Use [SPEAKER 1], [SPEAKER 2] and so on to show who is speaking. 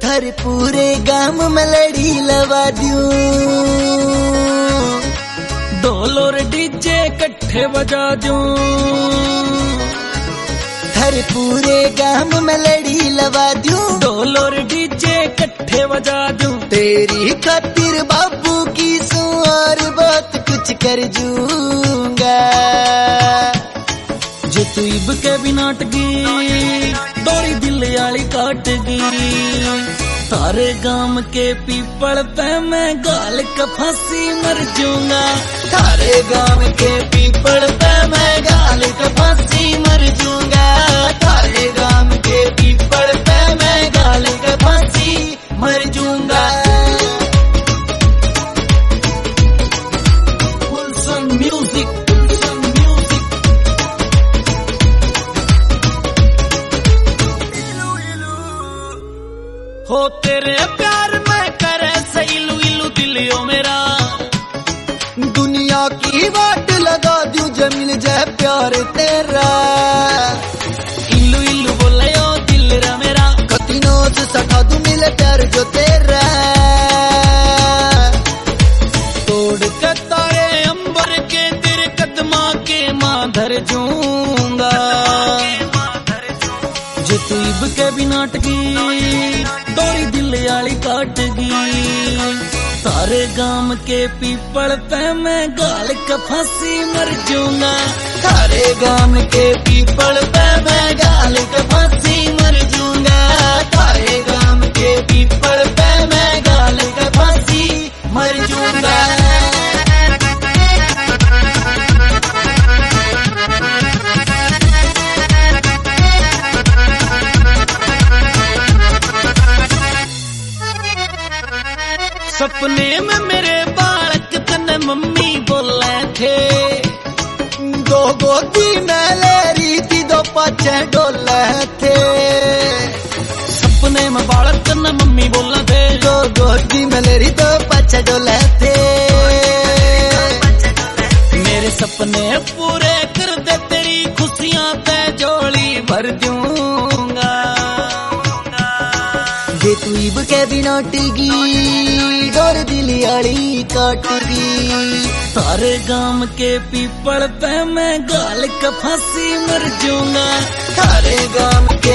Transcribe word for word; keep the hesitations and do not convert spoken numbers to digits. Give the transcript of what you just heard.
[SPEAKER 1] थारे पूरे गाम में लड़ी लवा दूं,
[SPEAKER 2] ढोल और डीजे कट्ठे बजा दूं,
[SPEAKER 1] थारे पूरे गाम में लड़ी लवा दूं,
[SPEAKER 2] ढोल और डीजे कट्ठे बजा दूं।
[SPEAKER 1] तेरी खातिर बाबू की सुआर बहुत कुछ कर जूंगा।
[SPEAKER 2] जे तू इब के बिना टगी डोरी दिल आली काटगी, तारे गाम के पीपल पे मैं गाल का फांसी मर जाऊंगा।
[SPEAKER 1] थारे गाम के पीपल पे मैं गाल का फांसी मर जाऊंगा। थारे गाम के पीपल पे मैं गाल का फांसी मर जाऊंगा।
[SPEAKER 2] गुलशन म्यूजिक, हो तेरे प्यार में करे सैलू इलू दिलियो मेरा,
[SPEAKER 1] दुनिया की वाट लगा दूं जमील जय प्यार तेरा।
[SPEAKER 2] इलू इलू बोले ओ दिल रा मेरा,
[SPEAKER 1] कतिनों से सखा दूं मिले प्यार जो तेरा।
[SPEAKER 2] तोड़ के तारे अंबर के तेरे कदमा के मां धर जूंगा। जे तू इब के बिना टगी डोरी दिल आली काटगी, तारे गाम के पीपल पे मैं गाल का फांसी मर जाऊंगा।
[SPEAKER 1] थारे गाम के पीपल पे मैं गाल का फांसी मर जाऊंगा। थारे गाम के पीपल पे मैं गाल का फांसी मर जाऊंगा।
[SPEAKER 2] सपने में मेरे बालक तने मम्मी बोले थे,
[SPEAKER 1] दो गोदी में ले रही थी दो पाचे डोले थे।
[SPEAKER 2] सपने में बालक तने मम्मी बोले थे,
[SPEAKER 1] दो गोदी में ले रही दो पाचे डोले थे।
[SPEAKER 2] मेरे सपने पूरे कर दे तेरी खुशियां पे झोली भर दूंगा।
[SPEAKER 1] जे तू इब के बिना टिगी डोर दिल आली काटगी,
[SPEAKER 2] तारे गाम के पीपल पे मैं गाल का फांसी मर जाऊंगा।
[SPEAKER 1] थारे गाम